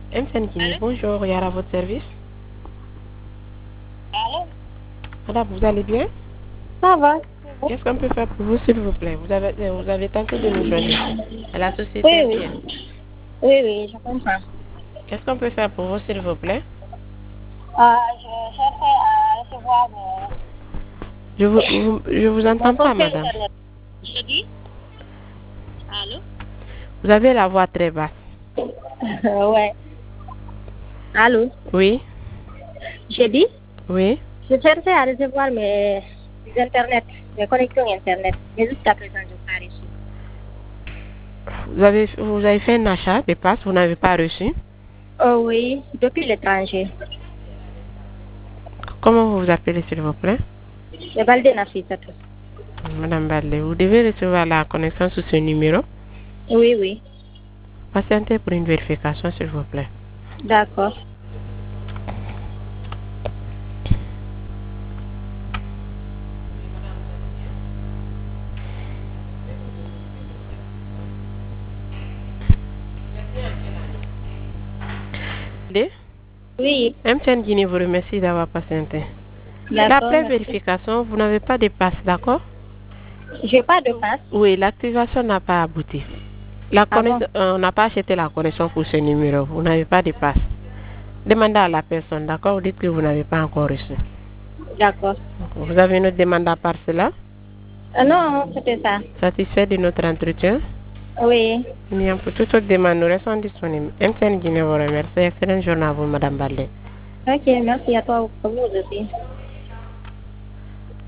MTN Guinée, bonjour, Yara à votre service. Allô? Madame, vous allez bien? Ça va? Qu'est-ce qu'on peut faire pour vous, s'il vous plaît? Vous avez tenté de nous joindre à la société Oui, oui. MTN. Oui, je comprends. Qu'est-ce qu'on peut faire pour vous, s'il vous plaît? Je cherchais à recevoir Je vous mon entends pas, compte madame. internet. J'ai dit? Allô? Vous avez la voix très basse. Ouais. Allô? Oui, J'ai dit? oui. Je cherchais à recevoir mes connexions internet. Mais jusqu'à présent, je n'ai pas reçu. Vous avez fait un achat de passe, vous n'avez pas reçu. Oh oui, depuis l'étranger. Comment vous vous appelez, s'il vous plaît? C'est Balde Nafissatou. Madame Badley, vous devez recevoir la connexion sous ce numéro. Oui, oui. Patientez pour une vérification, s'il vous plaît. D'accord. Oui. MTN Guinée vous remercie d'avoir patienté. D'accord. Après Merci. vérification, vous n'avez pas de passe, d'accord? J'ai pas de passe. Oui, l'activation n'a pas abouti. Ah bon? On n'a pas acheté la connexion pour ce numéro. Vous n'avez pas de passe. Demandez à la personne, d'accord? Vous dites que vous n'avez pas encore reçu. D'accord. Vous avez une autre demande à part cela? Non, c'était ça. Satisfait de notre entretien? Oui. Bien, pour toute autre demande, nous restons disponibles. MTN Guinée vous remercie. Excellente journée à vous, Madame Ballet. Ok, merci à toi, pour vous aussi.